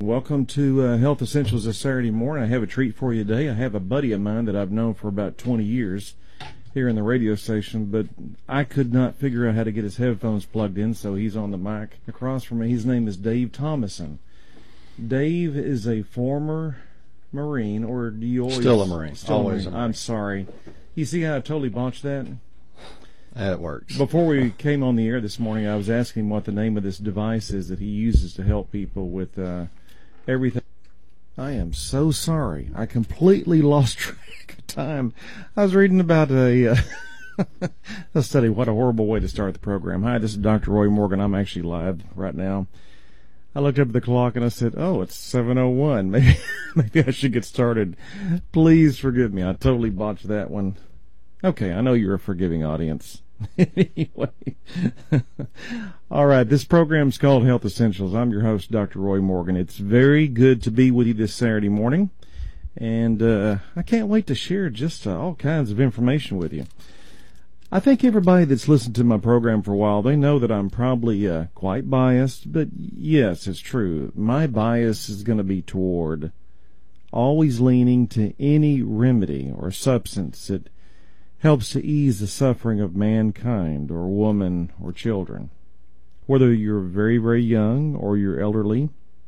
Welcome to Health Essentials this Saturday morning. I have a treat for you today. I have a buddy of mine that I've known for about 20 years here in the radio station, but I could not figure out how to get his headphones plugged in, so he's on the mic across from me. His name is Dave Thomason. Dave is a former Marine, or do you always... Still a Marine. Always a Marine. I'm sorry. You see how I totally botched that? It works. Before we came on the air this morning, I was asking him what the name of this device is that he uses to help people with everything. I am so sorry. I completely lost track of time. I was reading about a study. What a horrible way to start the program. Hi, this is Dr. Roy Morgan. I'm actually live right now. I looked up at the clock and I said, oh, it's 7:01. Maybe I should get started. Please forgive me. I totally botched that one. Okay, I know you're a forgiving audience. Anyway. All right, this program's called Health Essentials. I'm your host, Dr. Roy Morgan. It's very good to be with you this Saturday morning, and I can't wait to share just all kinds of information with you. I think everybody that's listened to my program for a while, they know that I'm probably quite biased, but yes, it's true. My bias is going to be toward always leaning to any remedy or substance that helps to ease the suffering of mankind or woman or children. Whether you're very, very young or you're elderly,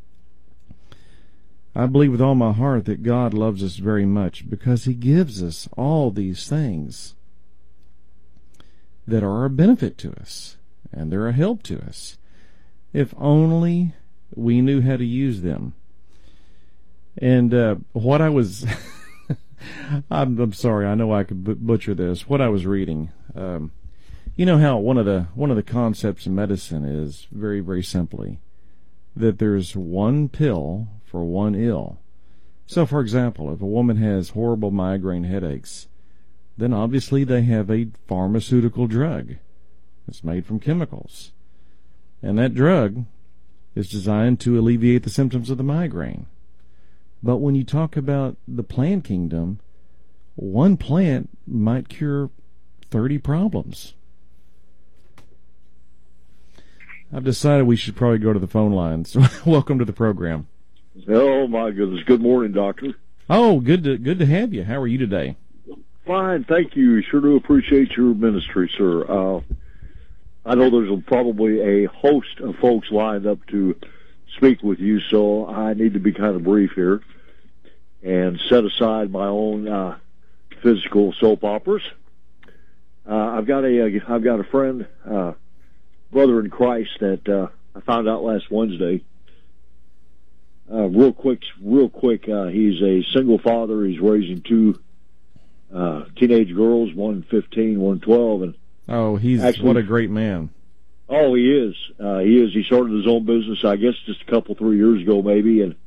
I believe with all my heart that God loves us very much because He gives us all these things that are a benefit to us and they're a help to us, if only we knew how to use them. And what I was... I'm sorry. I know I could butcher this. What I was reading, you know how one of the concepts in medicine is very, very simply that there's one pill for one ill. So, for example, if a woman has horrible migraine headaches, then obviously they have a pharmaceutical drug. It's made from chemicals, and that drug is designed to alleviate the symptoms of the migraine. But when you talk about the plant kingdom, one plant might cure 30 problems. I've decided we should probably go to the phone lines. Welcome to the program. Oh, my goodness. Good morning, Doctor. Oh, good to have you. How are you today? Fine, thank you. Sure do appreciate your ministry, sir. I know there's probably a host of folks lined up to speak with you, so I need to be kind of brief here and set aside my own physical soap operas. I've got a friend, brother in Christ that I found out last Wednesday. Real quick, he's a single father. He's raising two teenage girls, one 15, one 12, and he's actually, what a great man. Oh, he is. He started his own business, I guess, just a couple, 3 years ago, maybe. And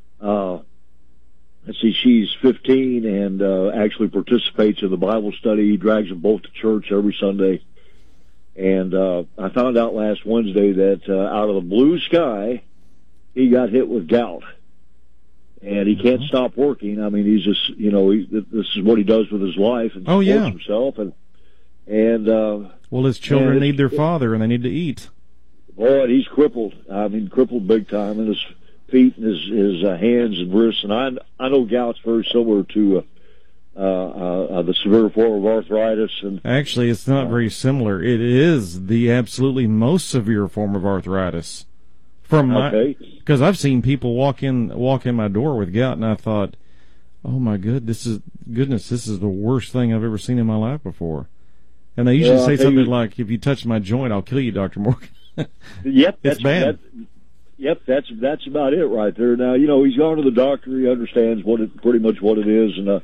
let's see, she's 15 and actually participates in the Bible study. He drags them both to church every Sunday. And I found out last Wednesday that out of the blue sky, he got hit with gout. And he can't stop working. I mean, he's just, this is what he does with his life and supports himself. Well, his children need their father, and they need to eat. Boy, and he's crippled. I mean, crippled big time in his feet and his hands and wrists. And I know gout's very similar to the severe form of arthritis. And actually, it's not very similar. It is the absolutely most severe form of arthritis. Because I've seen people walk in my door with gout, and I thought, oh my goodness, this is the worst thing I've ever seen in my life before. And they usually say something like, if you touch my joint, I'll kill you, Dr. Morgan. Yep. It's bad. That's about it right there. Now, he's gone to the doctor. He understands pretty much what it is. And,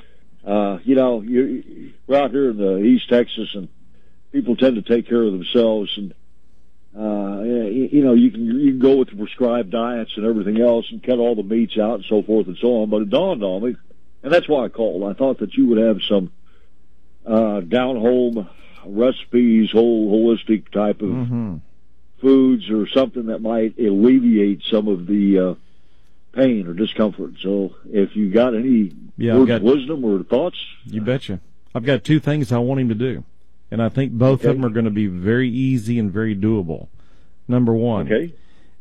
we're out here in the East Texas, and people tend to take care of themselves. And, you can go with the prescribed diets and everything else and cut all the meats out and so forth and so on. But it dawned on me, and that's why I called. I thought that you would have some down-home recipes, holistic type of foods or something that might alleviate some of the pain or discomfort. So if you got any words of wisdom or thoughts. You betcha. I've got two things I want him to do, and I think both of them are going to be very easy and very doable. Number one,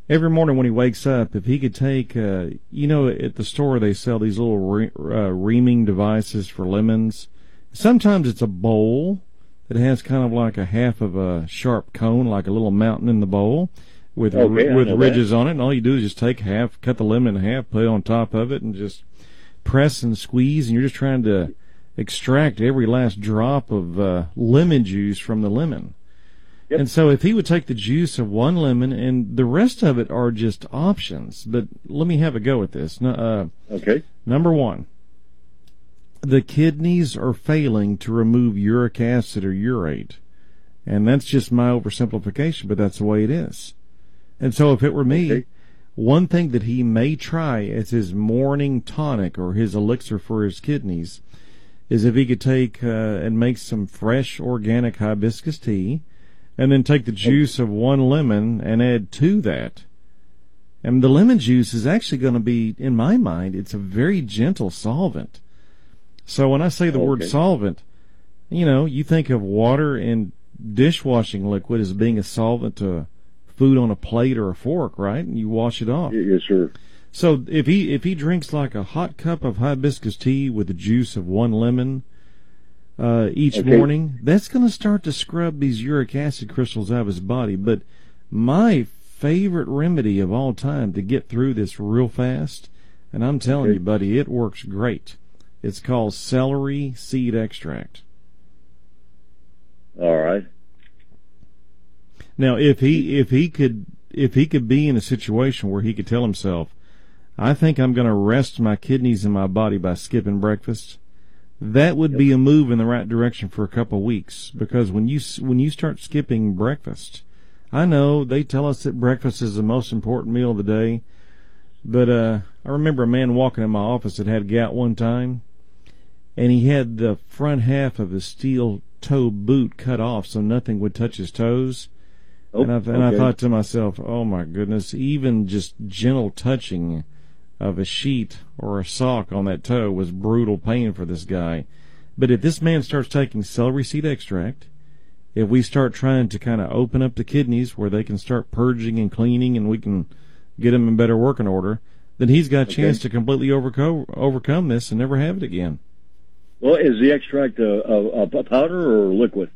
every morning when he wakes up, if he could take, at the store they sell these little reaming devices for lemons. Sometimes it's a bowl that has kind of like a half of a sharp cone, like a little mountain in the bowl with ridges on it. And all you do is just take half, cut the lemon in half, put it on top of it, and just press and squeeze. And you're just trying to extract every last drop of lemon juice from the lemon. Yep. And so if he would take the juice of one lemon, and the rest of it are just options. But let me have a go at this. Okay. Number one, the kidneys are failing to remove uric acid or urate. And that's just my oversimplification, but that's the way it is. And so if it were me, one thing that he may try as his morning tonic or his elixir for his kidneys is if he could take and make some fresh organic hibiscus tea, and then take the juice of one lemon and add to that. And the lemon juice is actually going to be, in my mind, it's a very gentle solvent. So when I say the word solvent, you think of water and dishwashing liquid as being a solvent to food on a plate or a fork, right? And you wash it off. Yes, sir. So if he drinks like a hot cup of hibiscus tea with the juice of one lemon each morning, that's going to start to scrub these uric acid crystals out of his body. But my favorite remedy of all time to get through this real fast, and I'm telling you, buddy, it works great. It's called celery seed extract. All right. Now, if he could be in a situation where he could tell himself, I think I'm going to rest my kidneys in my body by skipping breakfast, that would be a move in the right direction for a couple of weeks. Because when you start skipping breakfast, I know they tell us that breakfast is the most important meal of the day, but I remember a man walking in my office that had gout one time, and he had the front half of his steel toe boot cut off so nothing would touch his toes. I thought to myself, oh my goodness, even just gentle touching of a sheet or a sock on that toe was brutal pain for this guy. But if this man starts taking celery seed extract, if we start trying to kind of open up the kidneys where they can start purging and cleaning and we can get them in better working order, then he's got a chance to completely overcome this and never have it again. Well, is the extract a powder or liquid?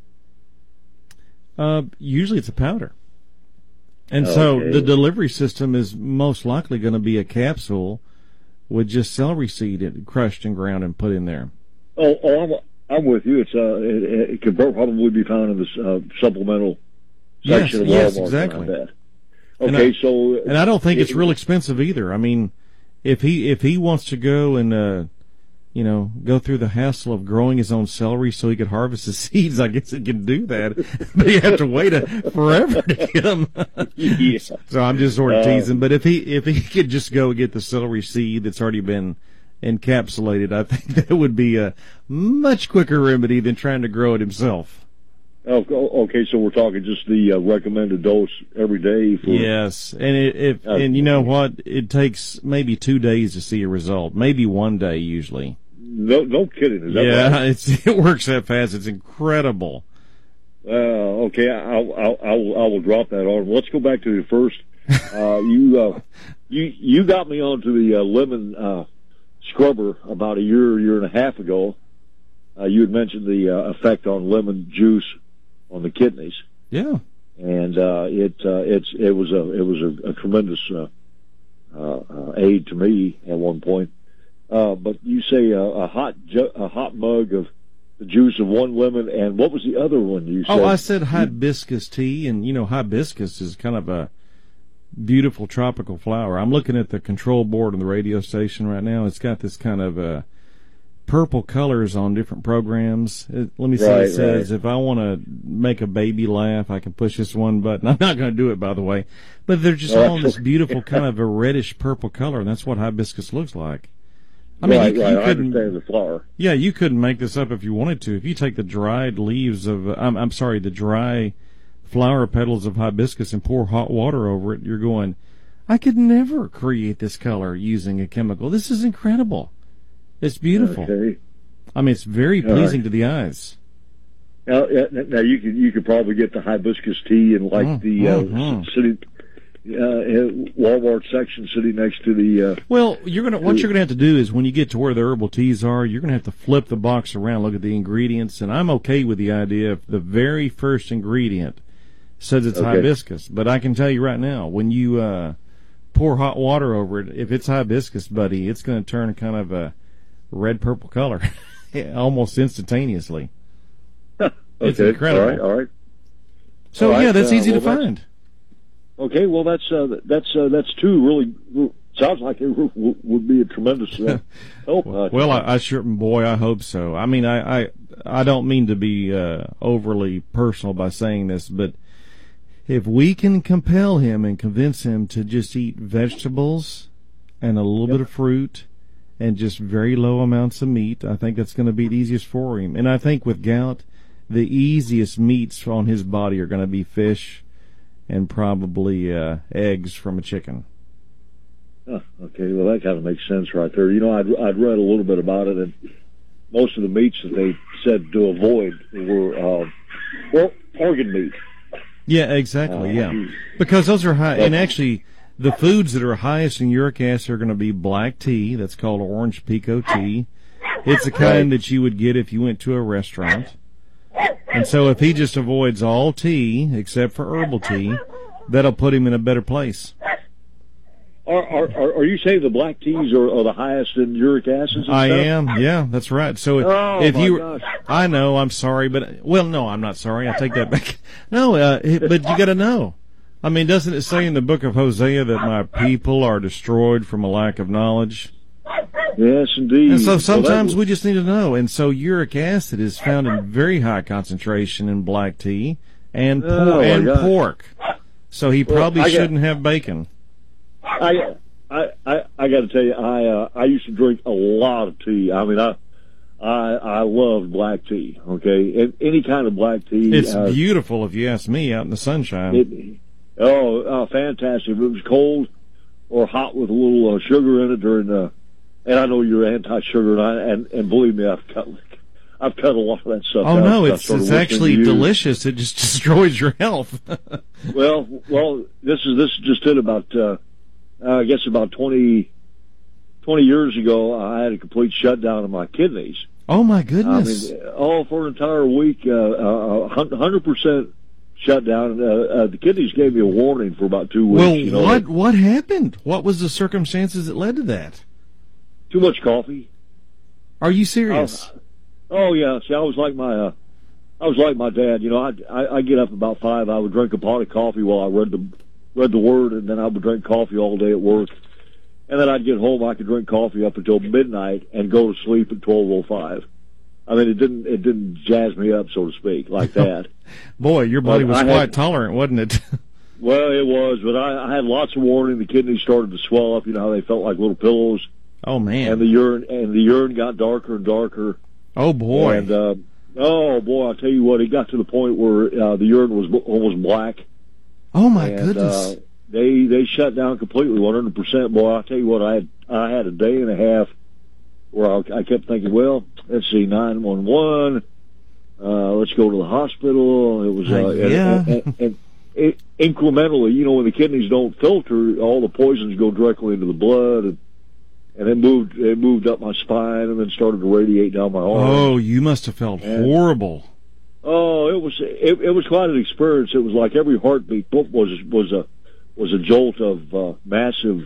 Usually it's a powder. And so the delivery system is most likely going to be a capsule with just celery seed crushed and ground and put in there. I'm with you. It could probably be found in the supplemental section of Walmart. Yes, exactly. And I don't think it's real expensive either. I mean, if he wants to go and go through the hassle of growing his own celery so he could harvest the seeds, I guess he can do that. But you have to wait forever to get them. So I'm just sort of teasing. But if he could just go get the celery seed that's already been encapsulated, I think that would be a much quicker remedy than trying to grow it himself. Okay, so we're talking just the recommended dose every day. Yes, and and you know what? It takes maybe 2 days to see a result. Maybe 1 day usually. No kidding. Is that right? It works that fast. It's incredible. Okay, I will drop that on. Let's go back to the first. You got me onto the lemon scrubber about a year and a half ago. You had mentioned the effect on lemon juice on the kidneys. Yeah, and it was a tremendous aid to me at one point. But you say a hot mug of the juice of one lemon, and what was the other one you said? I said hibiscus tea, and hibiscus is kind of a beautiful tropical flower. I'm looking at the control board on the radio station right now. It's got this kind of purple colors on different programs. Let me see. It says if I want to make a baby laugh, I can push this one button. I'm not going to do it, by the way. But they're just all in this beautiful kind of a reddish purple color, and that's what hibiscus looks like. I mean, you couldn't, I understand the flower. Yeah, you couldn't make this up if you wanted to. If you take the dried leaves of, the dry flower petals of hibiscus and pour hot water over it, you're going, I could never create this color using a chemical. This is incredible. It's beautiful. Okay. I mean, it's very pleasing to the eyes. Now you could probably get the hibiscus tea in the Walmart section sitting next to the. Well, what you're gonna have to do is when you get to where the herbal teas are, you're gonna have to flip the box around, look at the ingredients, and I'm okay with the idea of the very first ingredient says it's hibiscus, but I can tell you right now, when you pour hot water over it, if it's hibiscus, buddy, it's going to turn kind of a red-purple color almost instantaneously. Okay. It's incredible. All right. So, all right, that's easy to find. Okay, well, that's two really. Sounds like it would be a tremendous help. Well, I sure, boy, I hope so. I mean, I don't mean to be overly personal by saying this, but if we can compel him and convince him to just eat vegetables and a little bit of fruit and just very low amounts of meat, I think that's going to be the easiest for him. And I think with gout, the easiest meats on his body are going to be fish and probably eggs from a chicken. Okay, well, that kind of makes sense right there. You know, I'd read a little bit about it, and most of the meats that they said to avoid were, organ meat. Yeah, exactly, because those are high, and actually, the foods that are highest in uric acid are going to be black tea, that's called orange pico tea. It's the kind that you would get if you went to a restaurant. And so if he just avoids all tea, except for herbal tea, that'll put him in a better place. Are you saying the black teas are the highest in uric acids? I am. Yeah, that's right. So if you, gosh. I know, I'm sorry, but no, I'm not sorry. I take that back. No, but you got to know. I mean, doesn't it say in the book of Hosea that my people are destroyed from a lack of knowledge? Yes, indeed. And so sometimes we just need to know. And so uric acid is found in very high concentration in black tea and pork. So he probably shouldn't have bacon. I got to tell you, I used to drink a lot of tea. I mean, I loved black tea. Okay, and any kind of black tea. It's beautiful, if you ask me, out in the sunshine. Fantastic! If it was cold or hot with a little sugar in it during the. And I know you're anti-sugar, and believe me, I've cut a lot of that stuff. Oh no, it's actually delicious. It just destroys your health. well, this is just it about. I guess about 20 years ago, I had a complete shutdown of my kidneys. Oh, my goodness. I mean, for an entire week, 100% shutdown. The kidneys gave me a warning for about 2 weeks. Well, what happened? What was the circumstances that led to that? Too much coffee. Are you serious? Yeah. See, I was like my dad. You know, I get up about 5. I would drink a pot of coffee while I read the Word, and then I would drink coffee all day at work. And then I'd get home, I could drink coffee up until midnight and go to sleep at 12:05. I mean, it didn't jazz me up, so to speak, like that. Boy, your body was quite tolerant, wasn't it? Well, it was, but I had lots of warning. The kidneys started to swell up. You know how they felt like little pillows. Oh man! And the urine got darker and darker. Oh boy! And I'll tell you what, it got to the point where the urine was almost black. Oh my goodness! They shut down completely, 100%. Boy, I'll tell you what, I had a day and a half where I kept thinking, well, let's see, 911. Let's go to the hospital. It was and incrementally, you know, when the kidneys don't filter, all the poisons go directly into the blood, and it moved up my spine and then started to radiate down my arm. Oh, you must have felt horrible. Oh, it was quite an experience. It was like every heartbeat was a jolt of massive.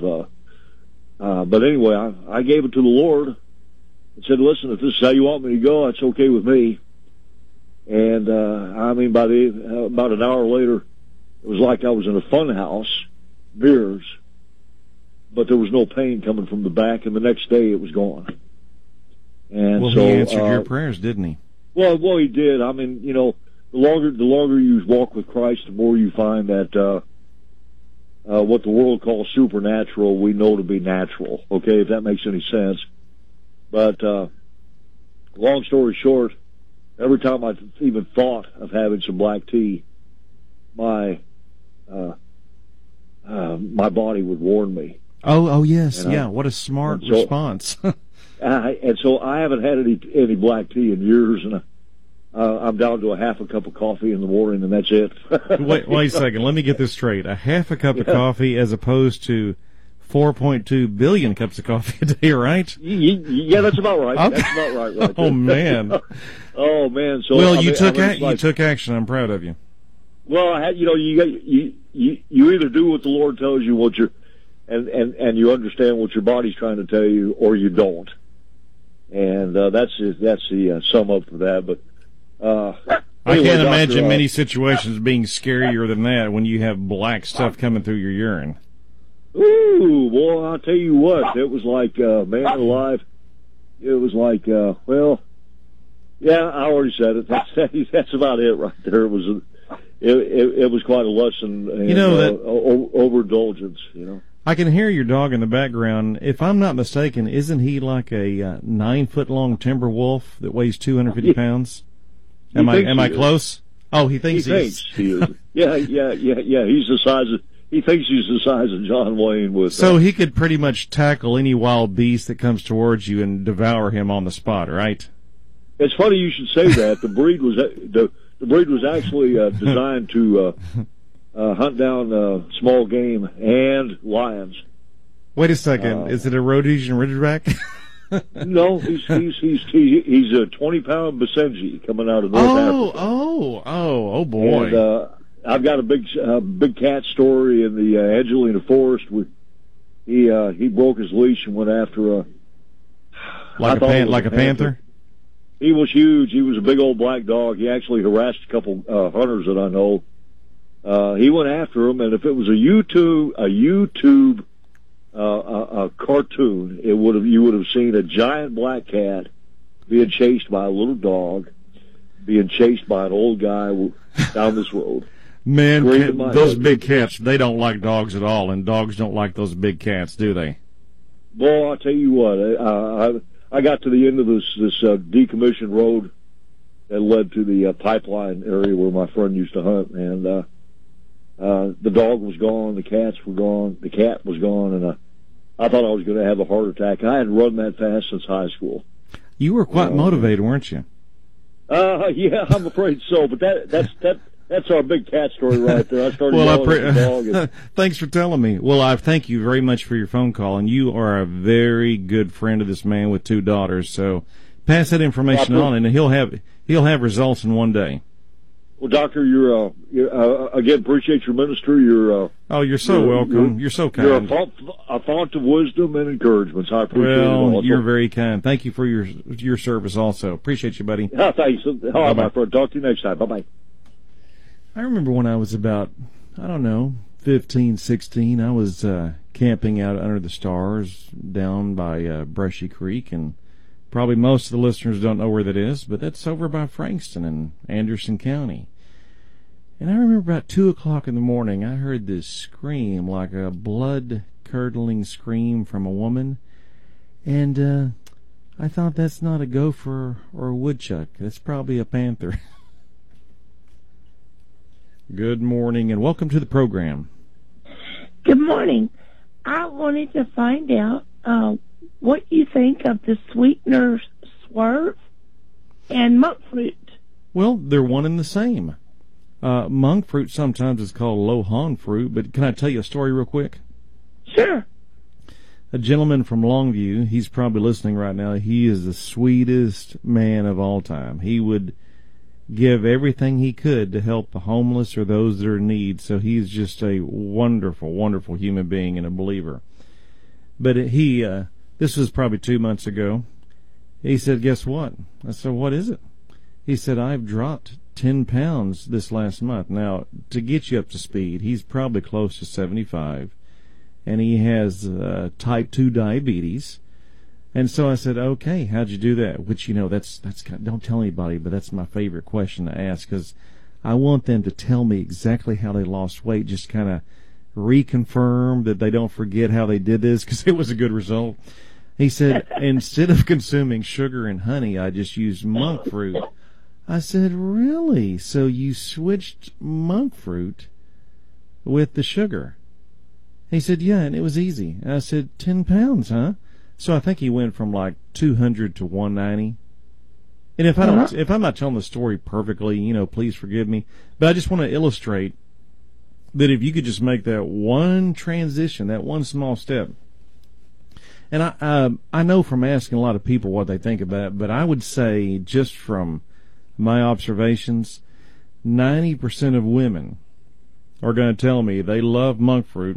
But anyway, I gave it to the Lord and said, "Listen, if this is how you want me to go, that's okay with me." And I mean, about an hour later, it was like I was in a fun house, mirrors, but there was no pain coming from the back. And the next day, it was gone. And well, so he answered your prayers, didn't he? Well, he did. I mean, you know, the longer you walk with Christ, the more you find that what the world calls supernatural, we know to be natural. Okay, if that makes any sense. But long story short, every time I even thought of having some black tea, my body would warn me. Oh yes, yeah. What a smart response. And so I haven't had any black tea in years, and I'm down to a half a cup of coffee in the morning, and that's it. Wait a second. Let me get this straight. A half a cup of coffee as opposed to 4.2 billion cups of coffee a day, right? Yeah, that's about right. Okay. That's about right. Oh, man. Oh, man. So well, you took action. I'm proud of you. Well, you either do what the Lord tells you, and you understand what your body's trying to tell you, or you don't. And that's the sum up for that. But I can't imagine many situations being scarier than that when you have black stuff coming through your urine. Ooh, boy, I'll tell you what, it was like, man alive, it was like, well, yeah, I already said it. That's about it right there. It was quite a lesson in overindulgence, I can hear your dog in the background. If I'm not mistaken, isn't he like a 9-foot-long timber wolf that weighs 250 pounds? Am I close? Oh, he thinks he is. Yeah. He thinks he's the size of John Wayne. So he could pretty much tackle any wild beast that comes towards you and devour him on the spot, right? It's funny you should say that. The breed was actually designed to hunt down small game and lions. Wait a second. Is it a Rhodesian Ridgeback? No, he's a 20-pound Basenji coming out of North Africa. Oh boy! And, I've got a big cat story in the Angelina Forest. He broke his leash and went after a panther. He was huge. He was a big old black dog. He actually harassed a couple hunters that I know. He went after him, and if it was a YouTube cartoon, you would have seen a giant black cat being chased by a little dog, being chased by an old guy down this road. Man, those big cats, they don't like dogs at all, and dogs don't like those big cats, do they? Boy, I'll tell you what, I got to the end of this decommissioned road that led to the pipeline area where my friend used to hunt, and the dog was gone, the cats were gone, the cat was gone, and I thought I was going to have a heart attack. I hadn't run that fast since high school. You were quite motivated, weren't you? Yeah, I'm afraid so, but that's our big cat story right there. I started yelling at the dog. Thanks for telling me. Well, I thank you very much for your phone call, and you are a very good friend of this man with 2 daughters. So pass that information on, and he'll have results in one day. Well, Doctor, you're again, appreciate your ministry. You're so welcome. You're so kind. You're a font of wisdom and encouragement. So I appreciate it. Well, you're very kind. Thank you for your service also. Appreciate you, buddy. Thanks. All right, my friend. Talk to you next time. Bye-bye. I remember when I was about, 15, 16, I was camping out under the stars down by Brushy Creek, and probably most of the listeners don't know where that is, but that's over by Frankston in Anderson County. And I remember about 2 o'clock in the morning, I heard this scream, like a blood-curdling scream from a woman, and I thought, that's not a gopher or a woodchuck. That's probably a panther. Good morning, and welcome to the program. Good morning. I wanted to find out what you think of the sweetener Swerve and monk fruit. Well, they're one and the same. Monk fruit sometimes is called Lohan fruit, but can I tell you a story real quick? Sure. A gentleman from Longview, he's probably listening right now, he is the sweetest man of all time. He would give everything he could to help the homeless or those that are in need, so he's just a wonderful, wonderful human being and a believer. But this was probably 2 months ago, he said, guess what? I said, what is it? He said, I've dropped 10 pounds this last month. Now, to get you up to speed, he's probably close to 75, and he has type 2 diabetes. And so I said, okay, how'd you do that? Which, that's don't tell anybody, but that's my favorite question to ask, because I want them to tell me exactly how they lost weight, just kind of reconfirm that they don't forget how they did this, because it was a good result. He said, instead of consuming sugar and honey, I just used monk fruit. I said, really? So you switched monk fruit with the sugar? He said, yeah, and it was easy. And I said, 10 pounds, huh? So I think he went from like 200 to 190. And if I'm not telling the story perfectly, please forgive me. But I just want to illustrate that if you could just make that one transition, that one small step. And I know from asking a lot of people what they think about it, but I would say just from my observations, 90% of women are going to tell me they love monk fruit.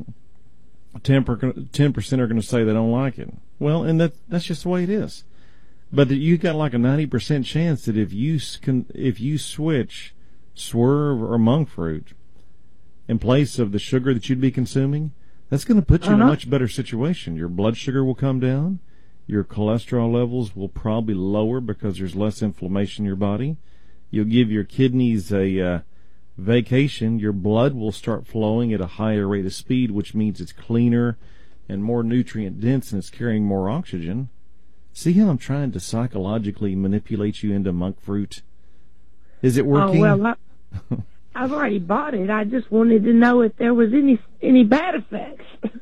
10% are going to say they don't like it. Well, and that's just the way it is. But you got like a 90% chance that if you switch swerve or monk fruit in place of the sugar that you'd be consuming, that's going to put you in a much better situation. Your blood sugar will come down. Your cholesterol levels will probably lower because there's less inflammation in your body. You'll give your kidneys a vacation. Your blood will start flowing at a higher rate of speed, which means it's cleaner and more nutrient dense and it's carrying more oxygen. See how I'm trying to psychologically manipulate you into monk fruit? Is it working? Oh, well, I've already bought it. I just wanted to know if there was any bad effects.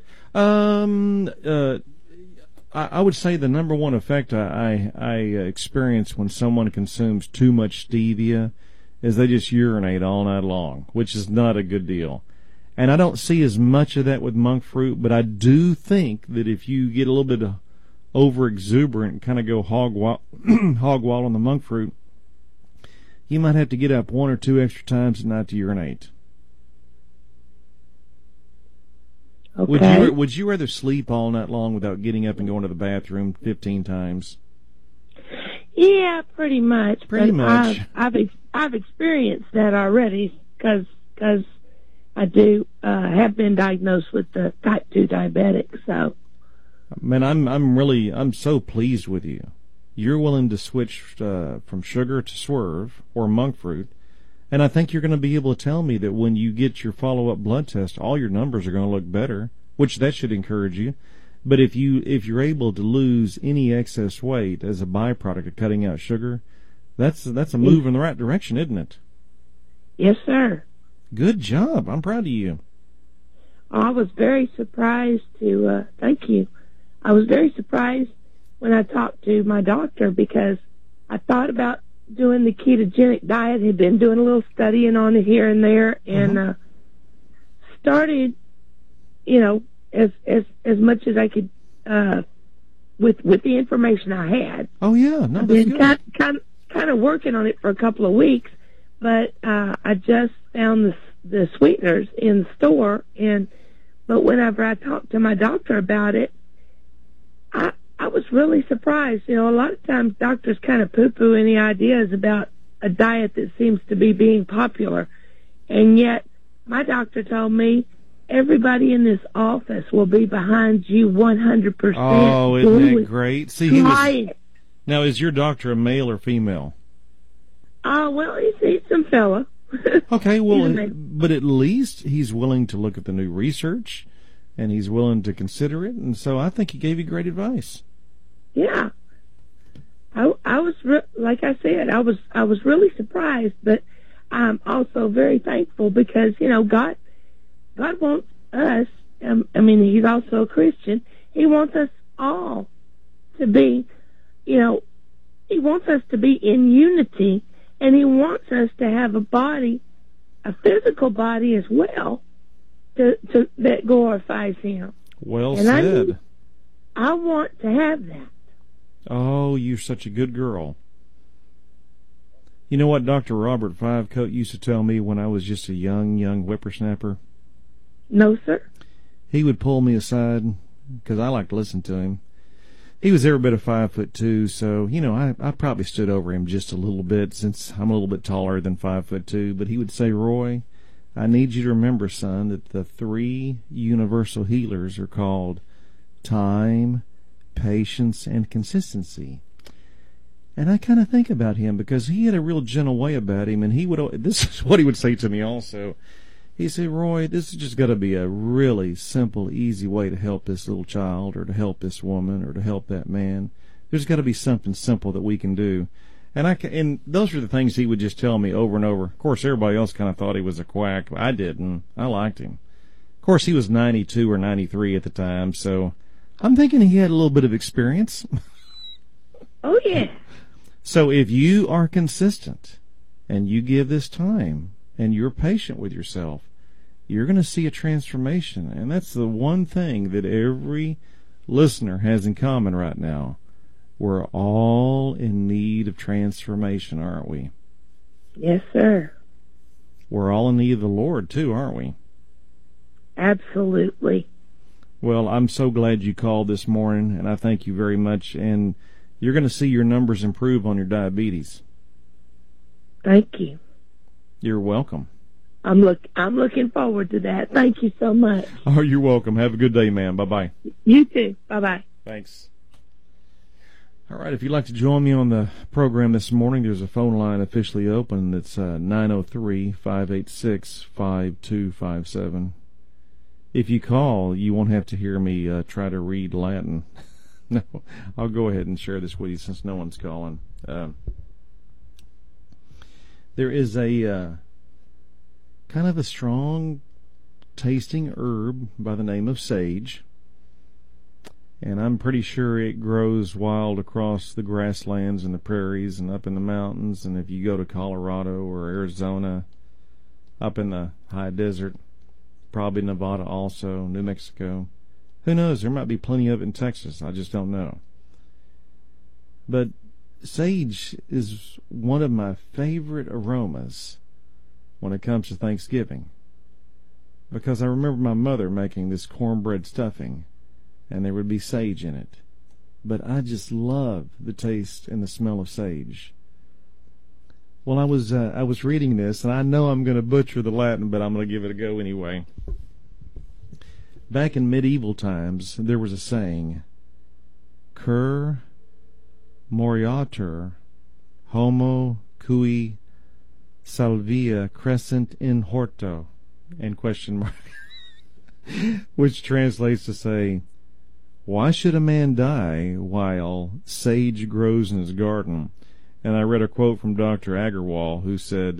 I would say the number one effect I experience when someone consumes too much stevia is they just urinate all night long, which is not a good deal. And I don't see as much of that with monk fruit, but I do think that if you get a little bit over exuberant and kind of go hog wild on the monk fruit, you might have to get up 1 or 2 extra times a night to urinate. Okay. Would you rather sleep all night long without getting up and going to the bathroom 15 times? Yeah, pretty much. Pretty much. I've experienced that already because I do have been diagnosed with the type 2 diabetic. So, man, I'm so pleased with you. You're willing to switch from sugar to swerve or monk fruit, and I think you're going to be able to tell me that when you get your follow-up blood test, all your numbers are going to look better, which that should encourage you. But if you're able to lose any excess weight as a byproduct of cutting out sugar, that's a move in the right direction, isn't it? Yes, sir. Good job. I'm proud of you. I was very surprised to thank you. I was very surprised when I talked to my doctor because I thought about doing the ketogenic diet, had been doing a little studying on it here and there, and started, as much as I could with the information I had. Oh yeah, no, I've that's been good. kind of working on it for a couple of weeks, but I just found the sweeteners in the store, but whenever I talked to my doctor about it, I was really surprised. A lot of times doctors kind of poo-poo any ideas about a diet that seems to be being popular. And yet my doctor told me everybody in this office will be behind you 100%. Oh, isn't that great? See, now, is your doctor a male or female? Well, he's some fella. Okay, well, but at least he's willing to look at the new research, and he's willing to consider it, and so I think he gave you great advice. Yeah, I was like I said, I was really surprised, but I'm also very thankful because God wants us. He's also a Christian. He wants us all to be, he wants us to be in unity, and he wants us to have a body, a physical body as well, that glorifies him. Well said. I want to have that. Oh, you're such a good girl. You know what Dr. Robert Fivecoat used to tell me when I was just a young whippersnapper? No, sir. He would pull me aside, because I like to listen to him. He was every bit of 5'2", so, I probably stood over him just a little bit since I'm a little bit taller than 5'2", but he would say, Roy, I need you to remember, son, that the 3 universal healers are called time, patience, and consistency. And I kind of think about him because he had a real gentle way about him, and this is what he would say to me also. He said, Roy, this has just got to be a really simple, easy way to help this little child or to help this woman or to help that man. There's got to be something simple that we can do. And those are the things he would just tell me over and over. Of course, everybody else kind of thought he was a quack, but I didn't. I liked him. Of course, he was 92 or 93 at the time, so I'm thinking he had a little bit of experience. Oh, yeah. So if you are consistent and you give this time and you're patient with yourself, you're going to see a transformation. And that's the one thing that every listener has in common right now. We're all in need of transformation, aren't we? Yes, sir. We're all in need of the Lord, too, aren't we? Absolutely. Well, I'm so glad you called this morning, and I thank you very much. And you're going to see your numbers improve on your diabetes. Thank you. You're welcome. I'm looking forward to that. Thank you so much. Oh, you're welcome. Have a good day, ma'am. Bye-bye. You too. Bye-bye. Thanks. All right, if you'd like to join me on the program this morning, there's a phone line officially open. It's 903-586-5257. If you call, you won't have to hear me try to read Latin. No, I'll go ahead and share this with you since no one's calling. There is a kind of a strong tasting herb by the name of sage. And I'm pretty sure it grows wild across the grasslands and the prairies and up in the mountains. And if you go to Colorado or Arizona, up in the high desert, probably Nevada also, New Mexico. Who knows? There might be plenty of it in Texas. I just don't know. But sage is one of my favorite aromas when it comes to Thanksgiving. Because I remember my mother making this cornbread stuffing, and there would be sage in it. But I just love the taste and the smell of sage. Well, I was reading this, and I know I'm going to butcher the Latin, but I'm going to give it a go anyway. Back in medieval times, there was a saying, Cur moriatur homo cui salvia crescent in horto, and question mark, which translates to say, why should a man die while sage grows in his garden? And I read a quote from Dr. Agarwal, who said,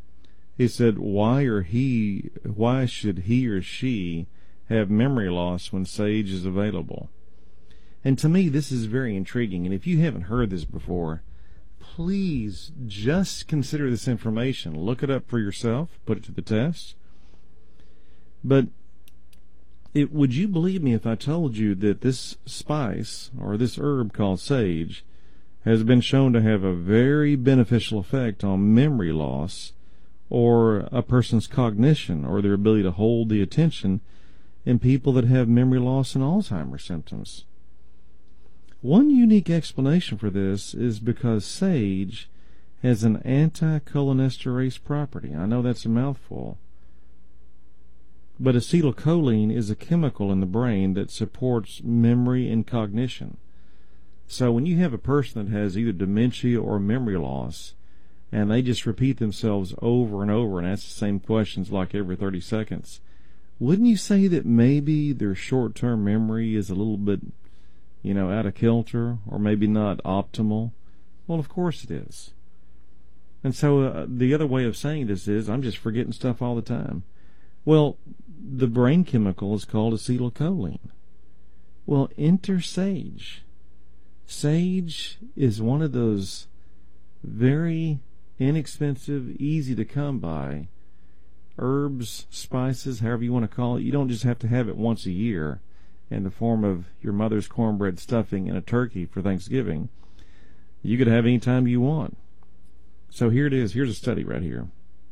why should he or she have memory loss when sage is available? And to me, this is very intriguing. And if you haven't heard this before, please just consider this information. Look it up for yourself. Put it to the test. But would you believe me if I told you that this spice, or this herb called sage, has been shown to have a very beneficial effect on memory loss, or a person's cognition, or their ability to hold the attention in people that have memory loss and Alzheimer's symptoms? One unique explanation for this is because sage has an anticholinesterase property. I know that's a mouthful. But acetylcholine is a chemical in the brain that supports memory and cognition. So when you have a person that has either dementia or memory loss, and they just repeat themselves over and over and ask the same questions like every 30 seconds, wouldn't you say that maybe their short-term memory is a little bit, out of kilter, or maybe not optimal? Well, of course it is. And so the other way of saying this is, I'm just forgetting stuff all the time. Well, the brain chemical is called acetylcholine. Well, enter sage. Sage is one of those very inexpensive, easy to come by herbs, spices, however you want to call it. You don't just have to have it once a year in the form of your mother's cornbread stuffing and a turkey for Thanksgiving. You could have any time you want. So here it is. Here's a study right here.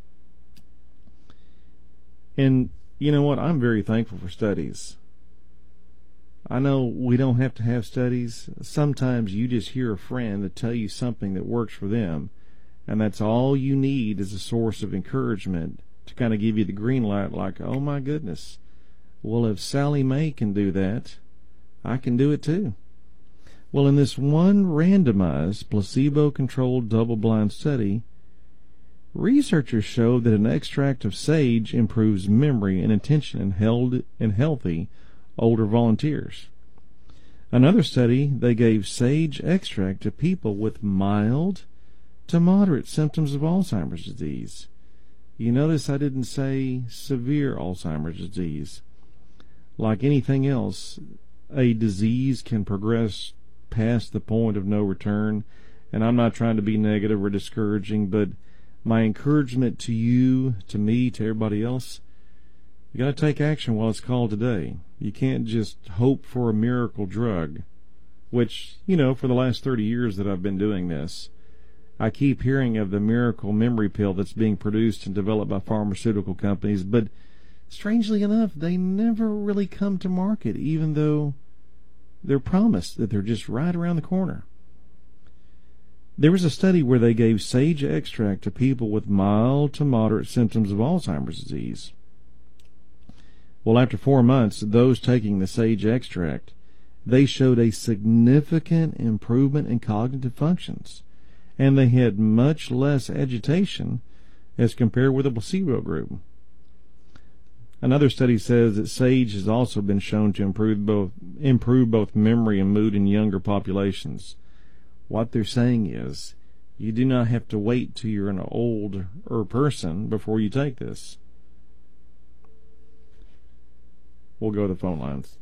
And you know what? I'm very thankful for studies. I know we don't have to have studies. Sometimes you just hear a friend that tell you something that works for them, and that's all you need as a source of encouragement to kind of give you the green light, like, oh my goodness, well, if Sally Mae can do that, I can do it too. Well, in this one randomized, placebo-controlled, double-blind study, researchers showed that an extract of sage improves memory and attention in healthy older volunteers. Another study, they gave sage extract to people with mild to moderate symptoms of Alzheimer's disease. You notice I didn't say severe Alzheimer's disease. Like anything else, a disease can progress past the point of no return, And I'm not trying to be negative or discouraging, but my encouragement to you, to me, to everybody else, you got to take action while it's called today. You can't just hope for a miracle drug, which, for the last 30 years that I've been doing this, I keep hearing of the miracle memory pill that's being produced and developed by pharmaceutical companies, but strangely enough, they never really come to market, even though they're promised that they're just right around the corner. There was a study where they gave sage extract to people with mild to moderate symptoms of Alzheimer's disease. Well, after 4 months, those taking the sage extract, they showed a significant improvement in cognitive functions, and they had much less agitation as compared with the placebo group. Another study says that sage has also been shown to improve both memory and mood in younger populations. What they're saying is, you do not have to wait till you're an older person before you take this. We'll go to the phone lines.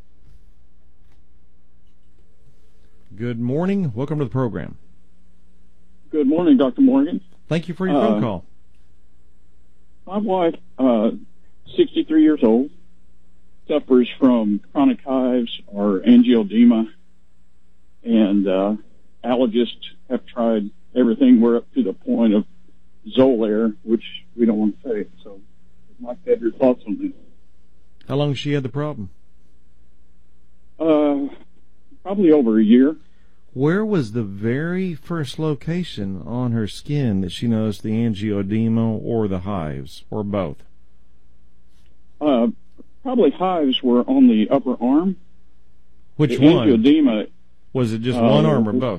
Good morning. Welcome to the program. Good morning, Dr. Morgan. Thank you for your phone call. My wife, 63 years old, suffers from chronic hives or angioedema, and allergists have tried everything. We're up to the point of Xolair, which we don't want to say. So I'd like to have your thoughts on this. How long has she had the problem? Probably over a year. Where was the very first location on her skin that she noticed the angioedema or the hives, or both? Probably hives were on the upper arm. Which the one? Angioedema. Was it just one arm or both?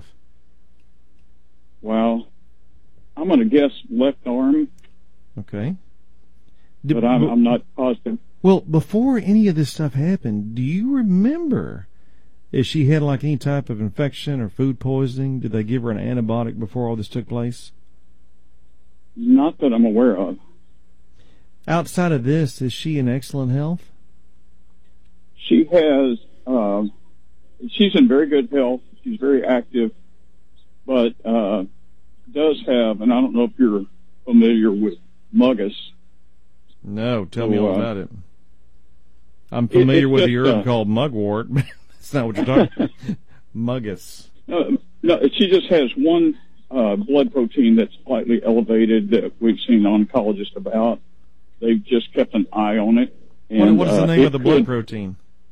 Well, I'm going to guess left arm. Okay. But I'm not positive. Well, before any of this stuff happened, do you remember if she had like any type of infection or food poisoning? Did they give her an antibiotic before all this took place? Not that I'm aware of. Outside of this, is she in excellent health? She has, she's in very good health. She's very active, but does have, and I don't know if you're familiar with Mugus. No, tell me all about it. I'm familiar with the herb called mugwort, but that's not what you're talking about. Mugus. No, she just has one blood protein that's slightly elevated that we've seen oncologists about. They've just kept an eye on it. And, what is the name of the blood protein?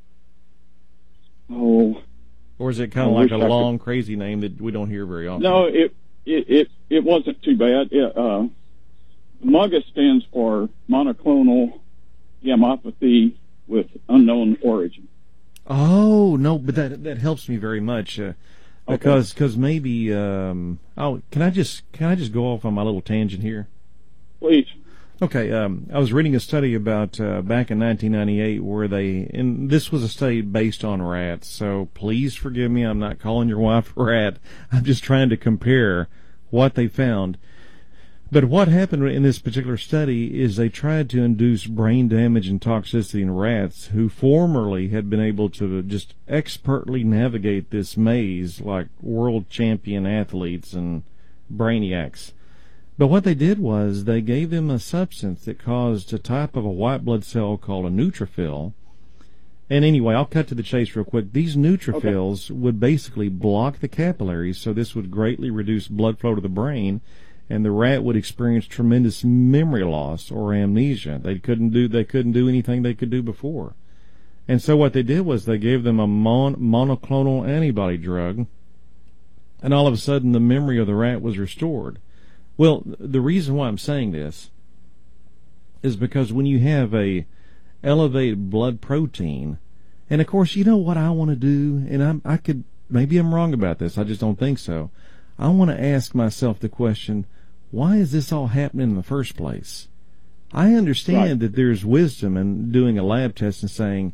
Oh. Or is it kind of like a long, crazy name that we don't hear very often? No, it wasn't too bad. MUGA stands for monoclonal gammopathy with unknown origin. Oh, no, but that helps me very much. Because maybe, can I just go off on my little tangent here? Please. Okay, I was reading a study about back in 1998 where and this was a study based on rats, so please forgive me, I'm not calling your wife a rat. I'm just trying to compare what they found. But what happened in this particular study is they tried to induce brain damage and toxicity in rats who formerly had been able to just expertly navigate this maze like world champion athletes and brainiacs. But what they did was they gave them a substance that caused a type of a white blood cell called a neutrophil. And anyway, I'll cut to the chase real quick. These neutrophils would basically block the capillaries, so this would greatly reduce blood flow to the brain, and the rat would experience tremendous memory loss or amnesia. They couldn't do anything they could do before. And so what they did was they gave them a monoclonal antibody drug, and all of a sudden the memory of the rat was restored. Well, the reason why I'm saying this is because when you have a elevated blood protein, and of course, you know what I want to do, and maybe I'm wrong about this, I just don't think so. I want to ask myself the question, why is this all happening in the first place? I understand that there's wisdom in doing a lab test and saying,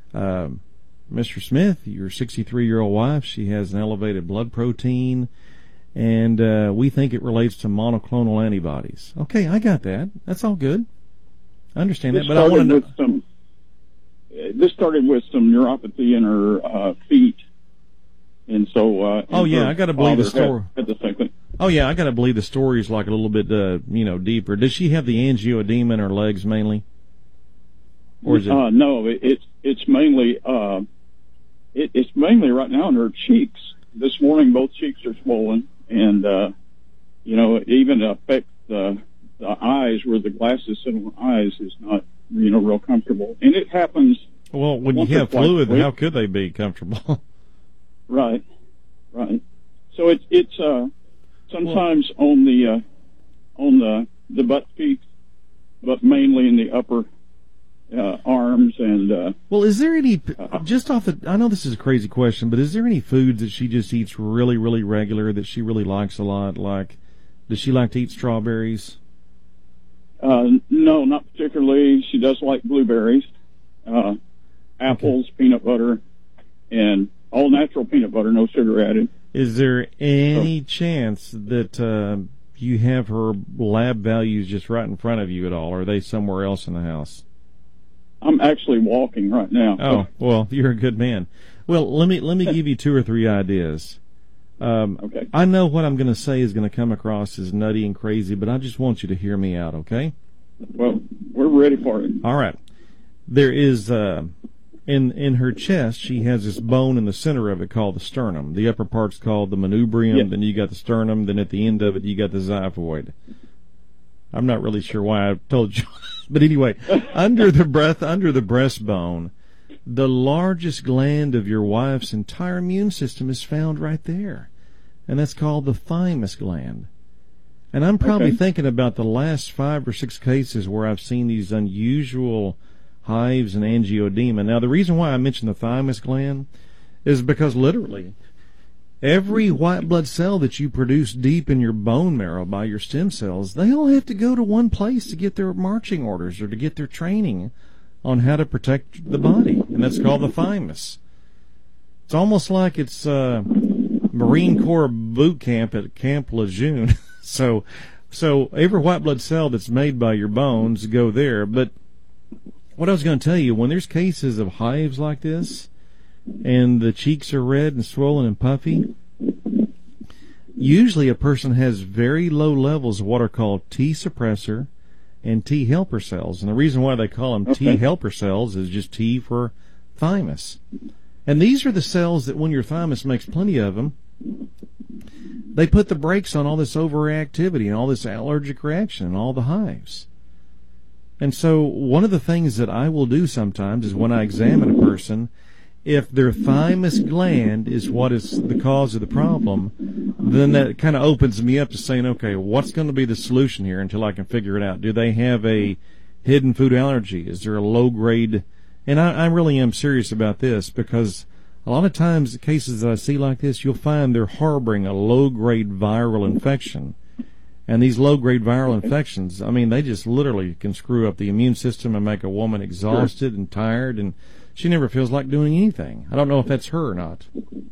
Mr. Smith, your 63-year-old wife, she has an elevated blood protein, and we think it relates to monoclonal antibodies. Okay, I got that. That's all good. I understand that, but I want to know. This started with some neuropathy in her feet, and so. I got to believe the story. Had the same thing. Oh yeah, I gotta believe the story's like a little bit, deeper. Does she have the angioedema in her legs mainly, or is it? No, it's mainly it's mainly right now in her cheeks. This morning, both cheeks are swollen, and it even affects the eyes, where the glasses sit on the eyes is not real comfortable, and it happens. Well, when you have fluid, how could they be comfortable? Right. So it's sometimes on the butt cheeks, but mainly in the upper arms and. Well, is there any I know this is a crazy question, but is there any foods that she just eats really, really regular that she really likes a lot? Like, does she like to eat strawberries? No, not particularly. She does like blueberries, apples, peanut butter, and all natural peanut butter, no sugar added. Is there any chance that you have her lab values just right in front of you at all, or are they somewhere else in the house? I'm actually walking right now. Oh, well, you're a good man. Well, let me give you 2 or 3 ideas. Okay. I know what I'm going to say is going to come across as nutty and crazy, but I just want you to hear me out, okay? Well, we're ready for it. All right. There is in her chest, she has this bone in the center of it called the sternum. The upper part's called the manubrium. Yes. Then you got the sternum. Then at the end of it, you got the xiphoid. I'm not really sure why I told you, but anyway, under the breastbone, the largest gland of your wife's entire immune system is found right there, and that's called the thymus gland. And I'm probably thinking about the last 5 or 6 cases where I've seen these unusual hives and angioedema. Now, the reason why I mention the thymus gland is because literally every white blood cell that you produce deep in your bone marrow by your stem cells, they all have to go to one place to get their marching orders or to get their training on how to protect the body, and that's called the thymus. It's almost like it's Marine Corps boot camp at Camp Lejeune. So every white blood cell that's made by your bones go there. But what I was going to tell you, when there's cases of hives like this, and the cheeks are red and swollen and puffy, usually a person has very low levels of what are called T suppressor and T helper cells. And the reason why they call them T helper cells is just T for thymus. And these are the cells that when your thymus makes plenty of them, they put the brakes on all this overreactivity and all this allergic reaction and all the hives. And so one of the things that I will do sometimes is when I examine a person, if their thymus gland is what is the cause of the problem, then that kind of opens me up to saying, okay, what's going to be the solution here until I can figure it out? Do they have a hidden food allergy? Is there a low grade? And I really am serious about this, because a lot of times the cases that I see like this, you'll find they're harboring a low grade viral infection. And these low-grade viral infections, I mean, they just literally can screw up the immune system and make a woman exhausted and tired, and she never feels like doing anything. I don't know if that's her or not.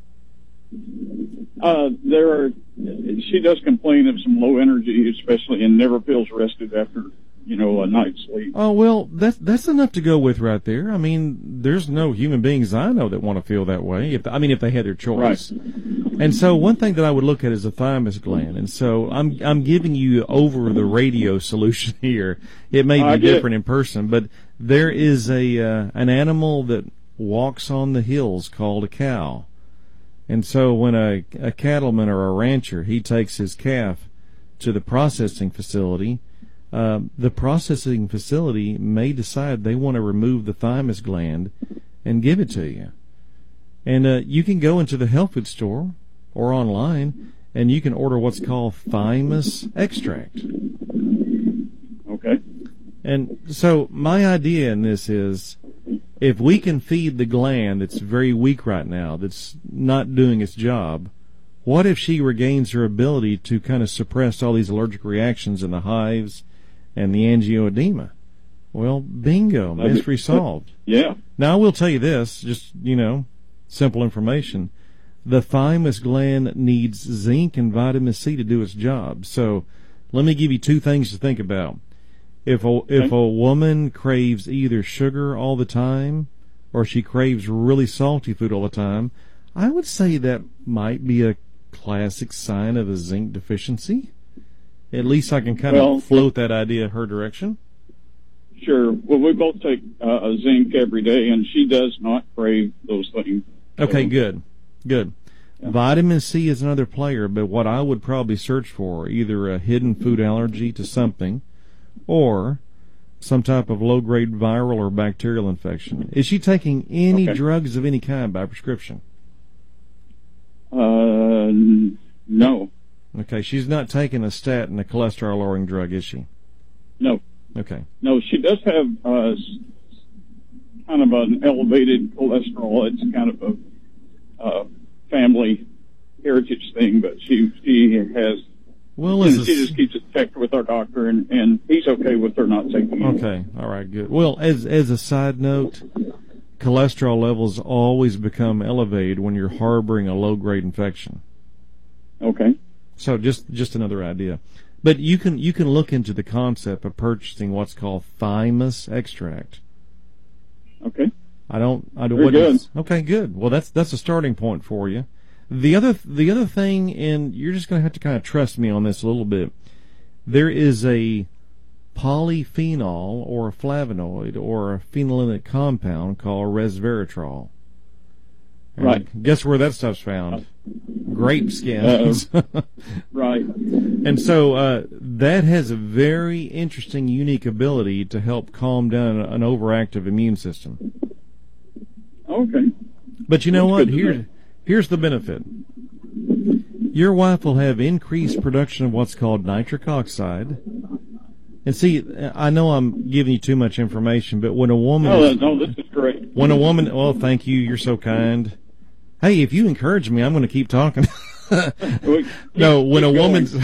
She does complain of some low energy, especially, and never feels rested after, a night's sleep. Oh, well, that's enough to go with right there. I mean, there's no human beings I know that want to feel that way, if they had their choice. Right. And so one thing that I would look at is the thymus gland. And so I'm giving you over the radio solution here. It may be different in person, but there is an animal that walks on the hills called a cow. And so when a cattleman or a rancher, he takes his calf to the processing facility, the processing facility may decide they want to remove the thymus gland and give it to you. And you can go into the health food store or online, and you can order what's called thymus extract. Okay. And so my idea in this is, if we can feed the gland that's very weak right now, that's not doing its job, what if she regains her ability to kind of suppress all these allergic reactions and the hives and the angioedema? Well, bingo, mystery solved. Yeah. Now, I will tell you this, just, simple information. The thymus gland needs zinc and vitamin C to do its job. So let me give you 2 things to think about. If a woman craves either sugar all the time or she craves really salty food all the time, I would say that might be a classic sign of a zinc deficiency? At least I can kind of float that idea her direction. Sure. Well, we both take zinc every day, and she does not crave those things. Okay, good. Yeah. Vitamin C is another player, but what I would probably search for, either a hidden food allergy to something or some type of low-grade viral or bacterial infection. Is she taking any drugs of any kind by prescription? No. Okay, she's not taking a statin, a cholesterol-lowering drug, is she? No. Okay. No, she does have kind of an elevated cholesterol. It's kind of a family heritage thing, but she has. Well, she just keeps it checked with our doctor, and he's okay with her not taking it. Okay, all right, good. Well, as a side note, cholesterol levels always become elevated when you're harboring a low-grade infection. Okay. So just another idea. But you can look into the concept of purchasing what's called thymus extract. Okay. I don't. Very good. Okay, good. Well, that's a starting point for you. The other thing, and you're just going to have to kind of trust me on this a little bit. There is a polyphenol or a flavonoid or a phenolinic compound called resveratrol. And right. Guess where that stuff's found? Grape skins. Right. And so that has a very interesting, unique ability to help calm down an overactive immune system. Okay. But you know what? Here's the benefit. Your wife will have increased production of what's called nitric oxide. And see, I know I'm giving you too much information, but when a woman... No, this is great. When a woman... Oh, thank you. You're so kind. Hey, if you encourage me, I'm going to keep talking. No, when a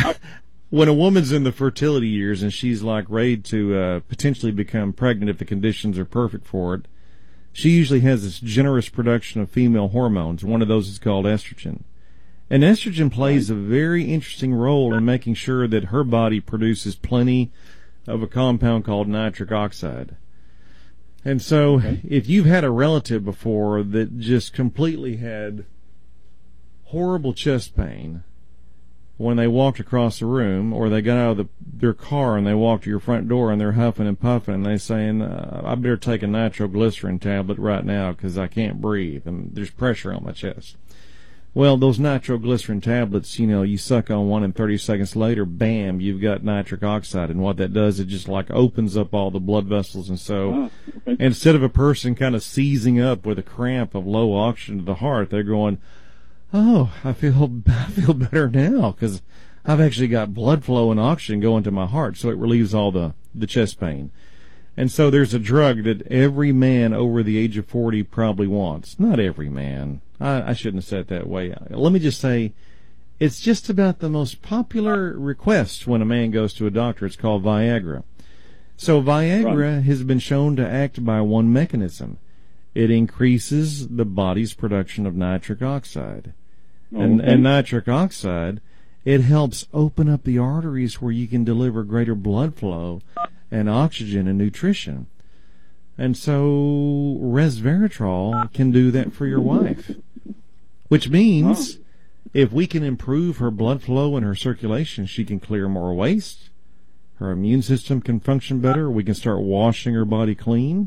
woman's in the fertility years and she's like ready to potentially become pregnant if the conditions are perfect for it, she usually has this generous production of female hormones. One of those is called estrogen. And estrogen plays a very interesting role in making sure that her body produces plenty of a compound called nitric oxide. And so if you've had a relative before that just completely had horrible chest pain when they walked across the room, or they got out of their car and they walked to your front door and they're huffing and puffing and they're saying, I better take a nitroglycerin tablet right now because I can't breathe and there's pressure on my chest. Well, those nitroglycerin tablets, you suck on one and 30 seconds later, bam, you've got nitric oxide. And what that does, it just like opens up all the blood vessels. And so instead of a person kind of seizing up with a cramp of low oxygen to the heart, they're going, oh, I feel better now because I've actually got blood flow and oxygen going to my heart. So it relieves all the chest pain. And so there's a drug that every man over the age of 40 probably wants. Not every man. I shouldn't have said it that way. Let me just say, it's just about the most popular request when a man goes to a doctor. It's called Viagra. So Viagra has been shown to act by one mechanism. It increases the body's production of nitric oxide. And nitric oxide, it helps open up the arteries where you can deliver greater blood flow and oxygen and nutrition. And so resveratrol can do that for your wife, which means if we can improve her blood flow and her circulation, she can clear more waste, her immune system can function better, we can start washing her body clean.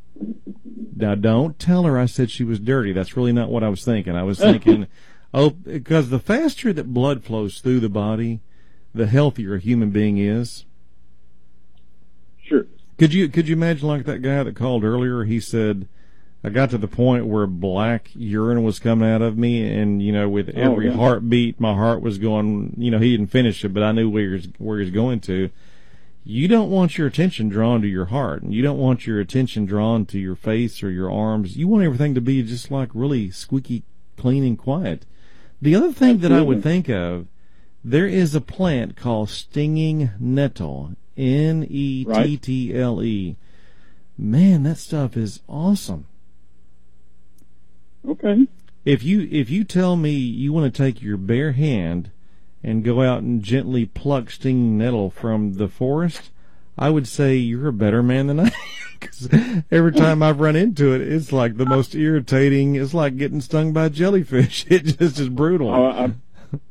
Now, don't tell her I said she was dirty. That's really not what I was thinking. I was thinking, because the faster that blood flows through the body, the healthier a human being is. Sure. Could you imagine like that guy that called earlier? He said, I got to the point where black urine was coming out of me, and with every heartbeat, my heart was going. He didn't finish it, but I knew where he's going to. You don't want your attention drawn to your heart, and you don't want your attention drawn to your face or your arms. You want everything to be just like really squeaky clean and quiet. The other thing that I would think of, there is a plant called stinging nettle. Nettle. Man, that stuff is awesome. Okay. If you tell me you want to take your bare hand and go out and gently pluck stinging nettle from the forest, I would say you're a better man than I am. Because every time I've run into it, it's like the most irritating. It's like getting stung by a jellyfish. It just is brutal.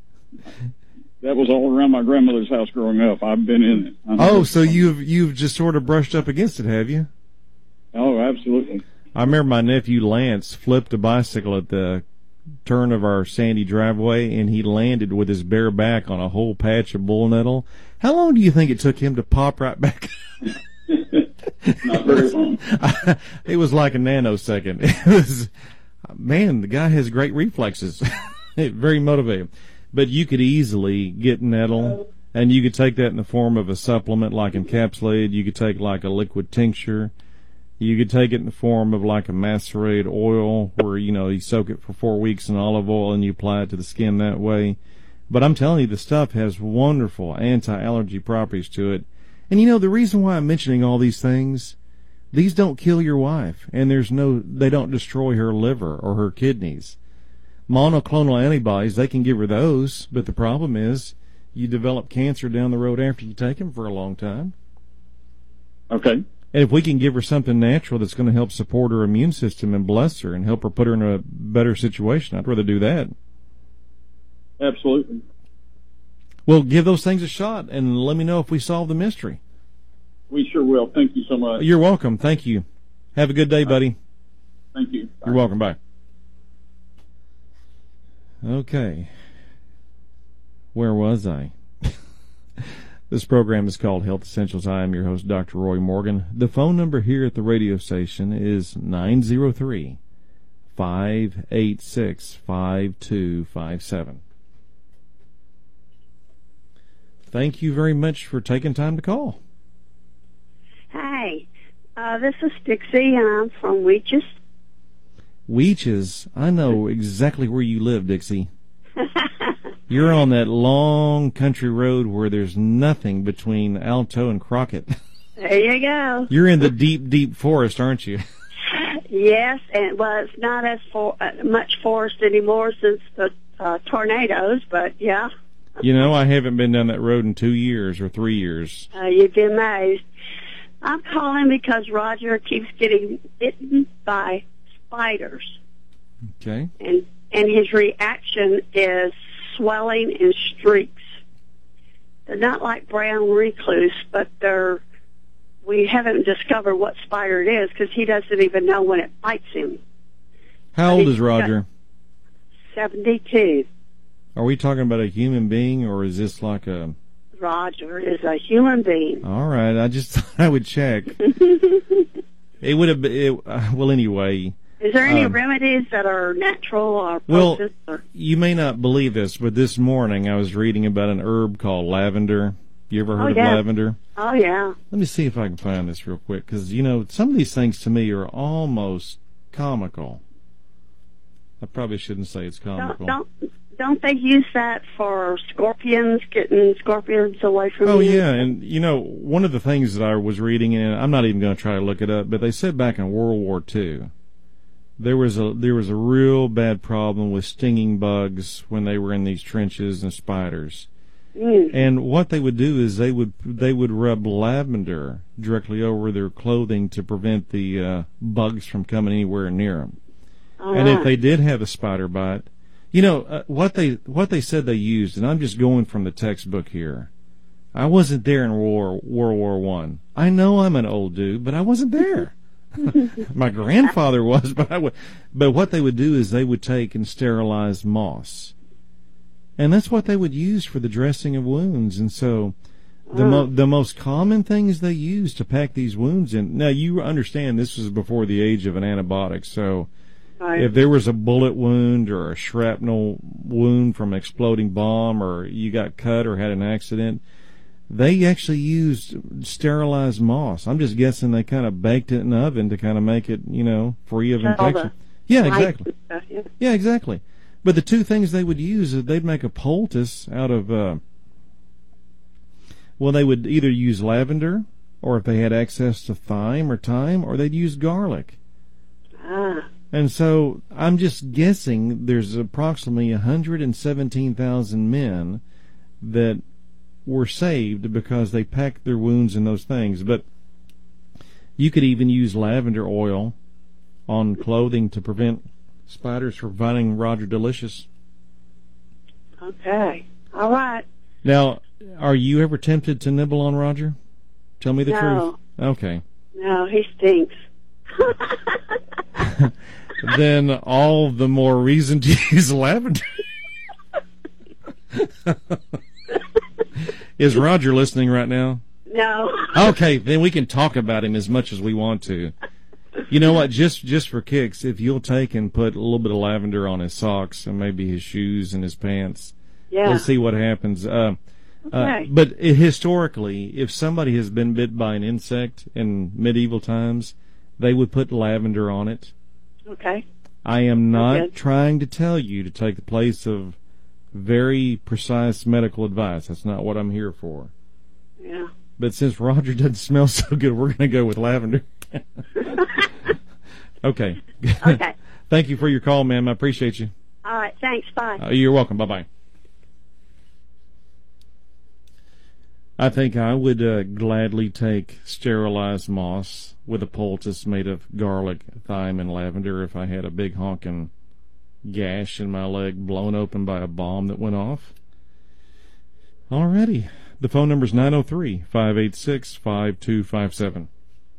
that was all around my grandmother's house growing up. I've been in it. Oh, so you've just sort of brushed up against it, have you? Oh, absolutely. I remember my nephew Lance flipped a bicycle at the turn of our sandy driveway, and he landed with his bare back on a whole patch of bull nettle. How long do you think it took him to pop right back? Not very long. It was like a nanosecond. It was, man, the guy has great reflexes. Very motivating. But you could easily get nettle, and you could take that in the form of a supplement like encapsulated. You could take like a liquid tincture. You could take it in the form of like a macerated oil where, you soak it for 4 weeks in olive oil and you apply it to the skin that way. But I'm telling you, the stuff has wonderful anti-allergy properties to it. And the reason why I'm mentioning all these things, these don't kill your wife, and they don't destroy her liver or her kidneys. Monoclonal antibodies, they can give her those, but the problem is you develop cancer down the road after you take them for a long time. Okay. And if we can give her something natural that's going to help support her immune system and bless her and help her put her in a better situation, I'd rather do that. Absolutely. Well, give those things a shot and let me know if we solve the mystery. We sure will. Thank you so much. You're welcome. Thank you. Have a good day, buddy. Thank you. You're welcome. Bye. Okay. Where was I? This program is called Health Essentials. I am your host, Dr. Roy Morgan. The phone number here at the radio station is 903-586-5257. Thank you very much for taking time to call. Hi, this is Dixie, and I'm from Weeches. Weeches? I know exactly where you live, Dixie. You're on that long country road where there's nothing between Alto and Crockett. There you go. You're in the deep, deep forest, aren't you? Yes, and it's not as much forest anymore since the tornadoes, but yeah. I haven't been down that road in 2 years or 3 years. You'd be amazed. I'm calling because Roger keeps getting bitten by spiders. Okay. And his reaction is swelling in streaks. They're not like brown recluse, but we haven't discovered what spider it is because he doesn't even know when it bites him. How old is Roger? 72. Are we talking about a human being, or is this like a... Roger is a human being. All right, I just thought I would check. It would have been... well, anyway... Is there any remedies that are natural or potent? Well, you may not believe this, but this morning I was reading about an herb called lavender. You ever heard of lavender? Oh, yeah. Let me see if I can find this real quick, because, some of these things to me are almost comical. I probably shouldn't say it's comical. Don't they use that for scorpions, getting scorpions away from you? Oh, yeah, and, one of the things that I was reading, and I'm not even going to try to look it up, but they said back in World War II, there was a real bad problem with stinging bugs when they were in these trenches and spiders. And what they would do is they would rub lavender directly over their clothing to prevent the bugs from coming anywhere near them. And if they did have a spider bite, what they said they used, and I'm just going from the textbook here. I wasn't there in World War I. I know I'm an old dude, but I wasn't there. My grandfather was, but what they would do is they would take and sterilize moss, and that's what they would use for the dressing of wounds. And so, the most common things they used to pack these wounds in. Now, you understand this was before the age of an antibiotic, so if there was a bullet wound or a shrapnel wound from an exploding bomb, or you got cut or had an accident, they actually used sterilized moss. I'm just guessing they kind of baked it in the oven to kind of make it, free of infection. Yeah, exactly. Yeah, exactly. But the two things they would use is they'd make a poultice out of, they would either use lavender, or if they had access to thyme or thyme, or they'd use garlic. And so I'm just guessing there's approximately 117,000 men that were saved because they packed their wounds in those things. But you could even use lavender oil on clothing to prevent spiders from finding Roger delicious. Okay. All right. Now, are you ever tempted to nibble on Roger? Tell me the No. truth. Okay. No, he stinks. Then all the more reason to use lavender. Is Roger listening right now? No. Okay, then we can talk about him as much as we want to. You know what? Just for kicks, if you'll take and put a little bit of lavender on his socks and maybe his shoes and his pants, Yeah. let's see what happens. Okay. But historically, if somebody has been bit by an insect in medieval times, they would put lavender on it. Okay. I am not Okay. trying to tell you to take the place of very precise medical advice. That's not what I'm here for. Yeah. But since Roger doesn't smell so good, we're going to go with lavender. Okay. Okay. Thank you for your call, ma'am. I appreciate you. All right. Thanks. Bye. You're welcome. Bye-bye. I think I would gladly take sterilized moss with a poultice made of garlic, thyme, and lavender if I had a big honking gash in my leg blown open by a bomb that went off. Alrighty. The phone number's 903-586-5257.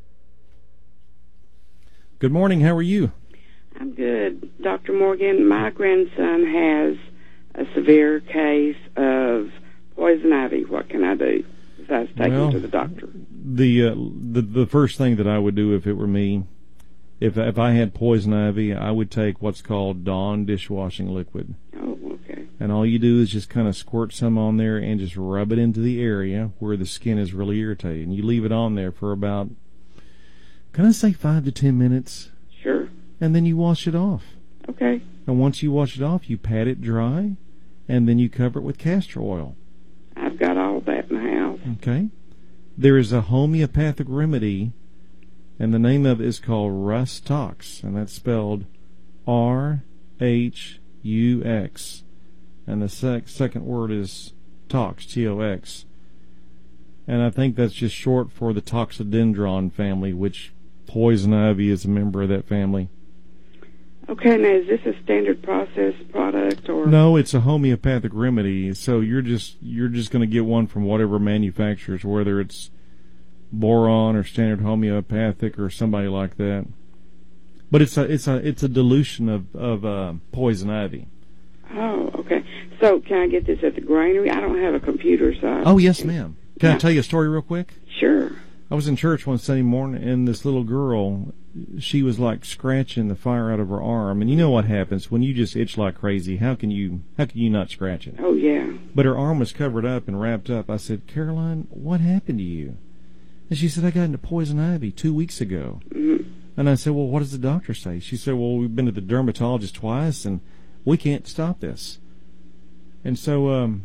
Good morning. How are you? I'm good, Dr. Morgan. My grandson has a severe case of poison ivy. What can I do besides take him to the doctor? The first thing that I would do if it were me, if I had poison ivy, I would take what's called Dawn dishwashing liquid. Oh, okay. And all you do is just kind of squirt some on there and just rub it into the area where the skin is really irritated. And you leave it on there for about, can I say 5 to 10 minutes? Sure. And then you wash it off. Okay. And once you wash it off, you pat it dry, and then you cover it with castor oil. I've got all that in the house. Okay? There is a homeopathic remedy, and the name of it is called Rhus Tox, and that's spelled R-H-U-X. And the second word is tox, T-O-X. And I think that's just short for the toxodendron family, which poison ivy is a member of that family. Okay, now is this a standard process product or? No, it's a homeopathic remedy. So you're just going to get one from whatever manufacturers, whether it's Boron or Standard Homeopathic or somebody like that. But it's a dilution of poison ivy. Oh, okay. So can I get this at the granary? I don't have a computer, so. Oh yes, ma'am. Can I tell you a story real quick? Sure. I was in church one Sunday morning, and this little girl, she was like scratching the fire out of her arm. And you know what happens when you just itch like crazy? How can you not scratch it? Oh, yeah. But her arm was covered up and wrapped up. I said, Caroline, what happened to you? And she said, I got into poison ivy 2 weeks ago. Mm-hmm. And I said, well, what does the doctor say? She said, well, we've been to the dermatologist twice, and we can't stop this. And so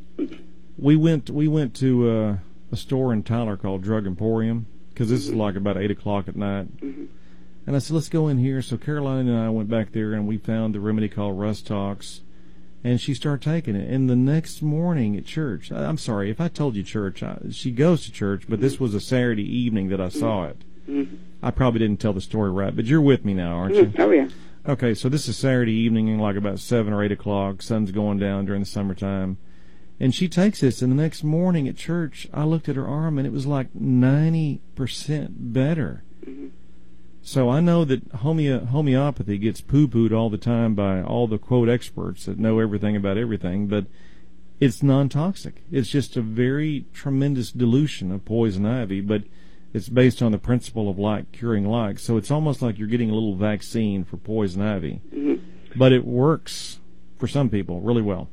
we went to a store in Tyler called Drug Emporium, because this is like about 8 o'clock at night. Mm-hmm. And I said, let's go in here. So Caroline and I went back there, and we found the remedy called Rhus Tox, and she started taking it. And the next morning at church, I'm sorry, if I told you church, she goes to church, but this was a Saturday evening that I saw it. Mm-hmm. I probably didn't tell the story right, but you're with me now, aren't you? Oh, yeah. Okay, so this is Saturday evening, like about 7 or 8 o'clock. Sun's going down during the summertime. And she takes this, and the next morning at church, I looked at her arm, and it was like 90% better. Mm-hmm. So I know that homeopathy gets poo-pooed all the time by all the, quote, experts that know everything about everything, but it's non-toxic. It's just a very tremendous dilution of poison ivy, but it's based on the principle of like curing like. So it's almost like you're getting a little vaccine for poison ivy. Mm-hmm. But it works for some people really well.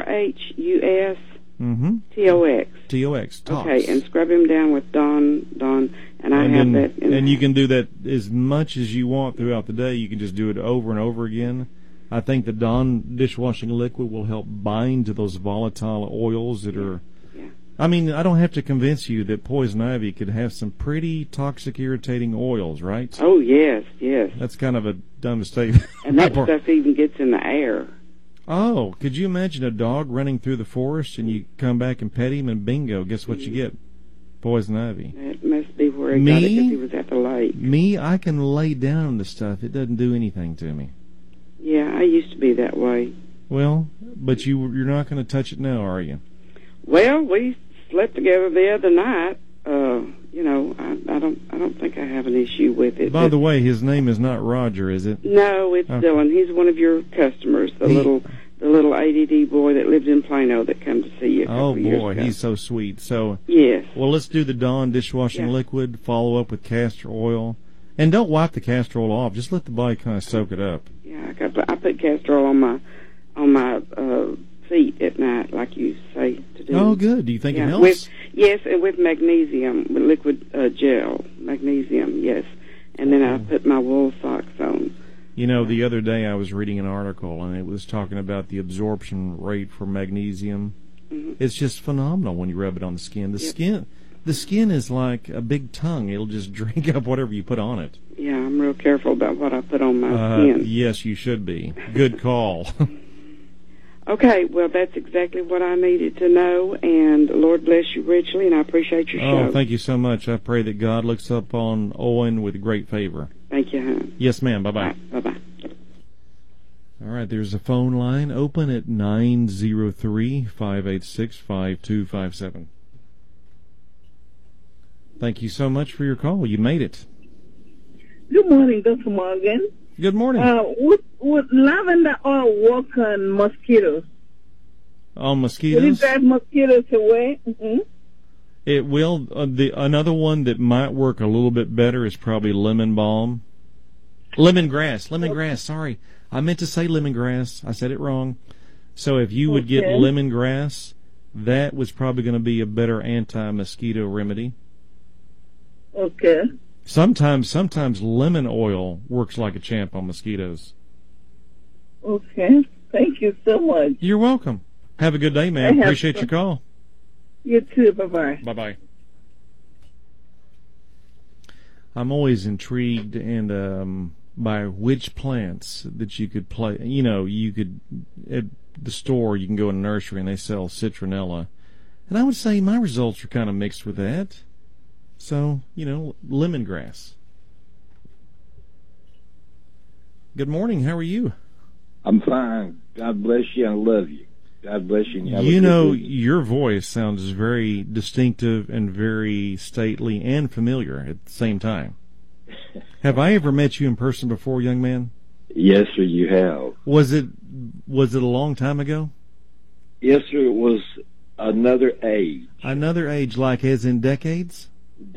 R-H-U-S Mm-hmm. T-O-X. T-O-X. Tox. Okay, and scrub him down with Dawn, and I have that. And you can do that as much as you want throughout the day. You can just do it over and over again. I think the Dawn dishwashing liquid will help bind to those volatile oils that are... Yeah. I mean, I don't have to convince you that poison ivy could have some pretty toxic, irritating oils, right? Oh, yes, yes. That's kind of a dumb statement. And that stuff even gets in the air. Oh, could you imagine a dog running through the forest and you come back and pet him and bingo, guess what you get? Poison ivy. That must be where he got it because he was at the lake. Me, I can lay down the stuff. It doesn't do anything to me. Yeah, I used to be that way. Well, but you're not going to touch it now, are you? Well, we slept together the other night. I don't think I have an issue with it. By the way, his name is not Roger, is it? No, it's Okay. Dylan. He's one of your customers, the little ADD boy that lived in Plano that came to see you a couple years ago. He's so sweet. So, yes. well, let's do the Dawn dishwashing liquid, follow up with castor oil. And don't wipe the castor oil off. Just let the body kind of soak it up. Yeah, I put castor oil on my feet at night, like you say to do. Oh, good. Do you think it helps? Yes, and with magnesium, with liquid gel, magnesium, yes. And then I put my wool socks on. You know, the other day I was reading an article, and it was talking about the absorption rate for magnesium. Mm-hmm. It's just phenomenal when you rub it on the skin. The skin is like a big tongue. It'll just drink up whatever you put on it. Yeah, I'm real careful about what I put on my skin. Yes, you should be. Good call. Okay, well, that's exactly what I needed to know, and Lord bless you richly, and I appreciate your show. Oh, thank you so much. I pray that God looks up on Owen with great favor. Thank you, hon. Yes, ma'am. Bye-bye. Right, bye-bye. All right, there's a phone line open at 903-586-5257. Thank you so much for your call. You made it. Good morning, Dr. Morgan. Good morning. Would lavender oil work on mosquitoes? On mosquitoes? Will it drive mosquitoes away? Mm-hmm. It will. Another one that might work a little bit better is probably lemon balm. Lemongrass. Sorry. I meant to say lemongrass. I said it wrong. So if you would get lemongrass, that was probably going to be a better anti-mosquito remedy. Okay. Sometimes lemon oil works like a champ on mosquitoes. Okay. Thank you so much. You're welcome. Have a good day, ma'am. Appreciate your call. You too. Bye-bye. Bye-bye. I'm always intrigued by which plants that you could play. You know, you could, at the store, you can go in a nursery and they sell citronella. And I would say my results are kind of mixed with that. So, lemongrass. Good morning. How are you? I'm fine. God bless you. I love you. God bless you. Your voice sounds very distinctive and very stately and familiar at the same time. Have I ever met you in person before, young man? Yes, sir, you have. Was it a long time ago? Yes, sir, it was another age. Another age, like as in decades?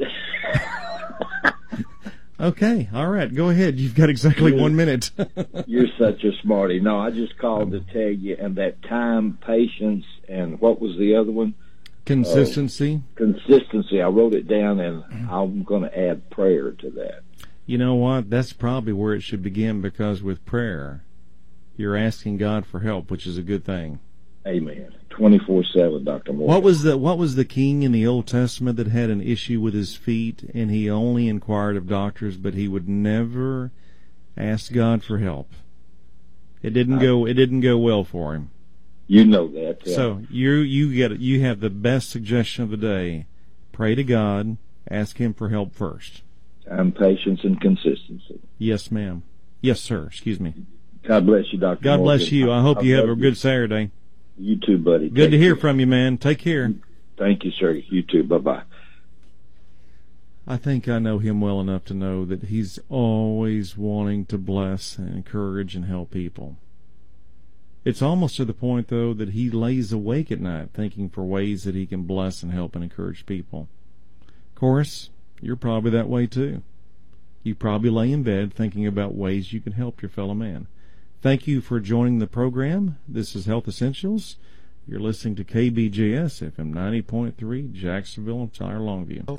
Okay, all right, go ahead. You've got exactly 1 minute. You're such a smarty. No, I just called to tell you, and that time, patience, and what was the other one? Consistency. Consistency. I wrote it down, and I'm going to add prayer to that. You know what? That's probably where it should begin, because with prayer, you're asking God for help, which is a good thing. Amen. 24/7, Dr. Moore. What was the king in the Old Testament that had an issue with his feet, and he only inquired of doctors, but he would never ask God for help? It didn't go well for him. You know that. Yeah. So you have the best suggestion of the day. Pray to God, ask him for help first. Time, patience, and consistency. Yes, ma'am. Yes, sir. Excuse me. God bless you, Dr. God Morgan. bless you. I hope you have a good Saturday. You too, buddy. Good to hear from you, man. Take care. Thank you, sir. You too. Bye-bye. I think I know him well enough to know that he's always wanting to bless and encourage and help people. It's almost to the point, though, that he lays awake at night thinking for ways that he can bless and help and encourage people. Of course, you're probably that way, too. You probably lay in bed thinking about ways you can help your fellow man. Thank you for joining the program. This is Health Essentials. You're listening to KBJS FM 90.3, Jacksonville, Tyler, Longview.